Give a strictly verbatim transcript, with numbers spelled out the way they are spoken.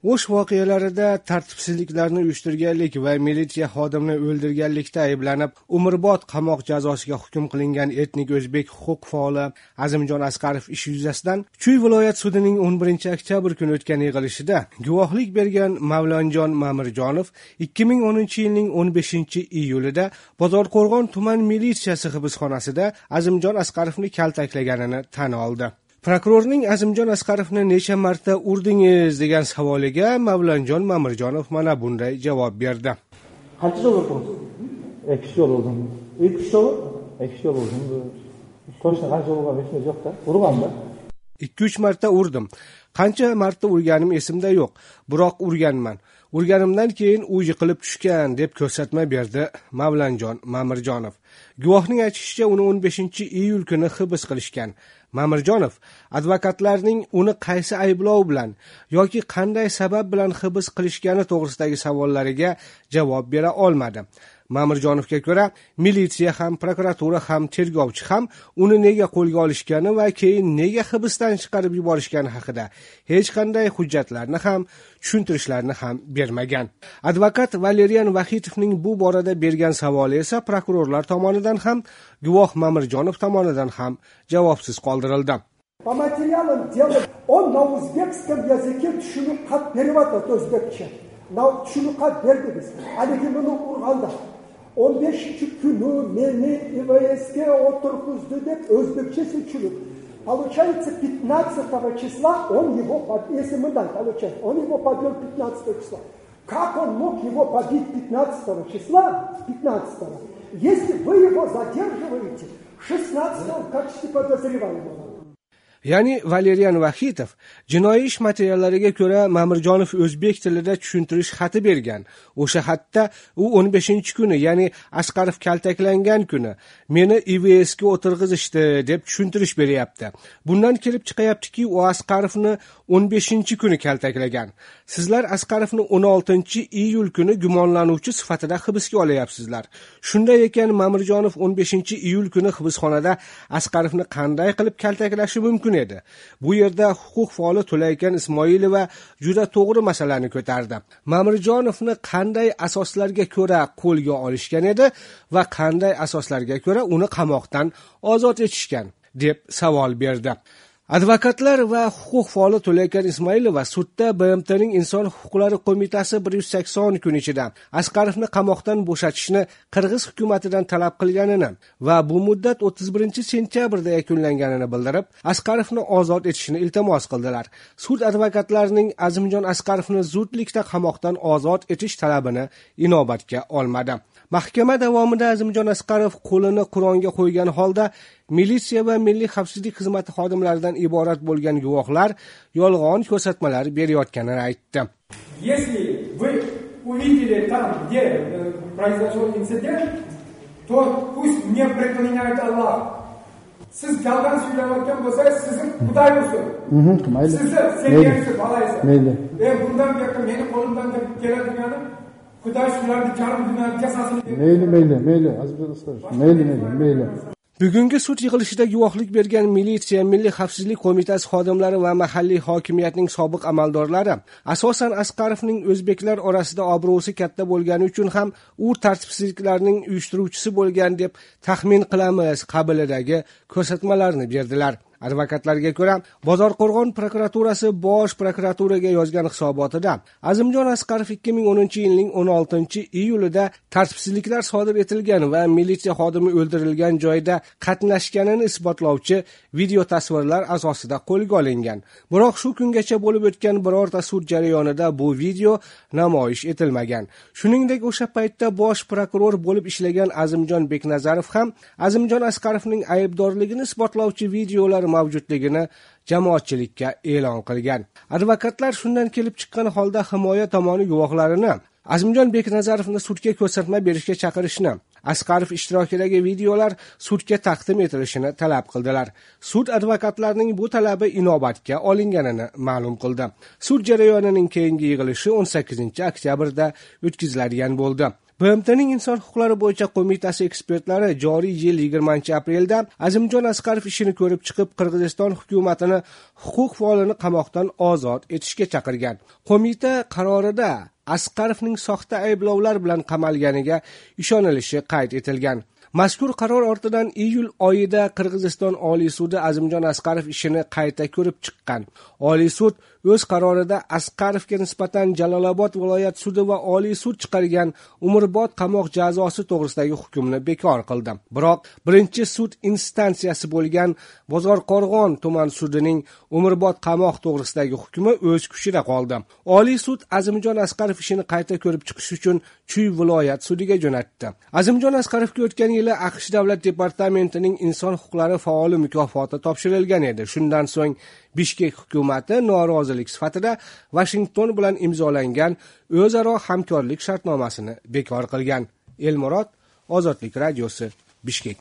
O'sh voqealarida tartibsizliklarni uyushtirganlik va militsiya xodimini o'ldirganlikda ayblanib, umrbod qamoq jazosiga hukm qilingan etnik o'zbek huquq faoli Azimjon Asqarov ishi yuzasidan Chuy viloyat sudining o'n birinchi oktyabr kuni o'tgan yig'ilishida guvohlik bergan Mavlonjon Mamirjonov ikki ming o'ninchi yilning o'n beshinchi iyulida Bozorqo'rg'on tuman militsiyasi hibsxonasida Azimjon Asqarovni kaltaklaganini tan oldi. Prokurorning Azimjon Asqarovni necha marta urdingiz degan savoliga Mavlonjon Mamirjonov mana bunday javob berdi. Qancha javob urdingiz? ikki yo'l urdim. ikki yo'l? ikki yo'l urdim. To'shni qancha urgan esimda yo'q-da. Urganda. ikki uch marta urdim. Qancha marta urganim esimda yo'q, biroq urganman. Urganimdan keyin u yiqilib tushgan deb ko'rsatma berdi Mavlonjon Mamirjonov. Guvohning aytishicha, uni o'n beshinchi iyul kuni hibs qilishgan. Mamirjonov advokatlarning uni qaysi ayblov bilan yoki qanday sabab bilan hibs qilishgani to'g'risidagi savollariga javob bera olmadi. Mamirjonovga ko'ra, militsiya ham, prokuratura ham, tergovchi ham uni nega qo'lga olishgani va keyin nega hibsdan chiqarib yuborishgani haqida hech qanday hujjatlarni ham, tushuntirishlarni ham bermagan. Advokat Valerian Vahitovning bu borada bergan savoli esa prokurorlar tomonidan ham, guvoh Mamirjonov tomonidan ham javobsiz qoldirildi. По материалам дела он на узбекском языке tushunib перевод o'zbekcha. Na tushunib berdi biz. Haligi buni urganda o'n beshinchi kuni meni I V S'ga o'tirgizdi deb o'zbekcha tushunib. Получается, пятнадцатого числа он его подвел, получается, он его подвел пятнадцатого числа. Как он мог его побить пятнадцатого числа, пятнадцатого, если вы его задерживаете шестнадцатого в качестве подозреваемого? Ya'ni Valerian Vahitov jinoiy ish materiallariga ko'ra Mamirjonov o'zbek tilida tushuntirish xati bergan. O'sha xatda u o'n beshinchi kuni, ya'ni Asqarov kaltaklangan kuni meni I V S'ga o'tirg'izishdi deb tushuntirish beryapti. Bundan kelib chiqayaptiki, u Asqarovni o'n beshinchi kuni kaltaklagan. Sizlar Asqarovni o'n oltinchi iyul kuni gumonlanuvchi sifatida hibsga olayapsizlar. Shunday ekan, Mamirjonov o'n beshinchi iyul kuni hibsxonada Asqarovni qanday qilib kaltaklashi mumkin edi? Bu yerda huquq faoli To'laykan Ismoilova juda to'g'ri masalani ko'tardi. Mamirjonovni qanday asoslarga ko'ra qo'lga olishgan edi va qanday asoslarga ko'ra uni qamoqdan ozod etishgan deb savol berdi. Advokatlar va huquq faoli To'laykan Ismoilova sudda B M T'ning Inson huquqlari qo'mitasi bir yuz sakson kun ichida Asqarovni qamoqdan bo'shatishni Qirg'iz hukumatidan talab qilganini va bu muddat o'ttiz birinchi sentyabrda yakunlanganini bildirib, Asqarovni ozod etishni iltimos qildilar. Sud advokatlarining Azimjon Asqarovni zudlikda qamoqdan ozod etish talabini inobatga olmadi. Mahkama davomida Azimjon Asqarov qo'lini Qur'onga qo'ygan holda militsiya va milliy xavfsizlik xizmati xodimlaridan iborat bo'lgan guvohlar yolg'on ko'rsatmalar berayotganini aytdi. Если вы увидели там, где произошел инцидент, то пусть мне проклинает Аллах. Siz galdan söylayotgan bo'lsangiz, sizin Xudoyingizdir. Sizni sevgingizni balaysiz. Mayli. E bundan buyoqqa meni qo'limdan keladigan Xudoy shularni charm dunyoga jasasini berdi. Mayli, mayli, mayli, Azizjon Asqarov. Mayli, mayli, mayli. Bugungi sud yig'ilishida guvohlik bergan militsiya, Milliy xavfsizlik qo'mitasi xodimlari va mahalliy hokimiyatning sobiq amaldorlari asosan Asqarovning o'zbeklar orasida obro'si katta bo'lgani uchun ham u tartibsizliklarning uyushtiruvchisi bo'lgan deb taxmin qilamiz qabilidagi ko'rsatmalarni berdilar. Advokatlarga ko'ra, Bozorqo'rg'on prokuraturasi Bosh prokuraturaga yozgan hisobotida Azimjon Asqarov ikki ming o'ninchi yilning o'n oltinchi iyulida tartibsizliklar sodir etilgan va militsiya xodimi o'ldirilgan joyda qatnashganini isbotlovchi video tasvirlar asosida qo'lga olingan. Biroq shu kungacha bo'lib o'tgan birorta sud jarayonida bu video namoyish etilmagan. Shuningdek, o'sha paytda bosh prokuror bo'lib ishlagan Azimjon Beknazarov ham Azimjon Asqarovning aybdorligini isbotlovchi videolar mavjudligini jamoatchilikka e'lon qilgan. Advokatlar shundan kelib chiqqan holda himoya tomoni guvohlarini Azimjon Beknazarovni sudga ko'rsatma berishga chaqirishni, Asqarov ishtirokidagi videolar sudga taqdim etilishini talab qildilar. Sud advokatlarning bu talabi inobatga olinganini ma'lum qildi. Sud jarayonining keyingi yig'ilishi o'n sakkizinchi oktyabrda o'tkaziladigan bo'ldi. B M T'ning inson huquqlari bo'yicha qo'mitasi ekspertlari joriy yil yigirmanchi aprelda Azimjon Asqarov ishini ko'rib chiqib, Qirg'iziston hukumatini huquq faolini qamoqdan ozod etishga chaqirgan. Qo'mita qarorida Asqarovning soxta ayblovlar bilan qamalganiga ishonilishi qayd etilgan. Mazkur qaror ortidan iyul oyida Qirg'iziston Oliy sudi Azimjon Asqarov ishini qayta ko'rib chiqqan. Oliy sud o'z qarorida Asqarovga nisbatan Jalolobod viloyat sudi va Oliy sud chiqargan umrbod qamoq jazosi to'g'risidagi hukmni bekor qildi. Biroq birinchi sud instansiyasi bo'lgan Bozorqo'rg'on tuman sudining umrbod qamoq to'g'risidagi hukmi o'z kuchida qoldi. Oliy sud Azimjon Asqarov ishini qayta ko'rib chiqish uchun Chuy viloyat sudiga jo'natdi. Azimjon Asqarovga o'tgan yili AQSh davlat departamentining inson huquqlari faoli mukofoti topshirilgan edi. Shundan so'ng Bishkek hukumati norozilik sifatida Washington bilan imzolangan o'zaro hamkorlik shartnomasini bekor qilgan. Elmurod, Ozodlik radiosi, Bishkek.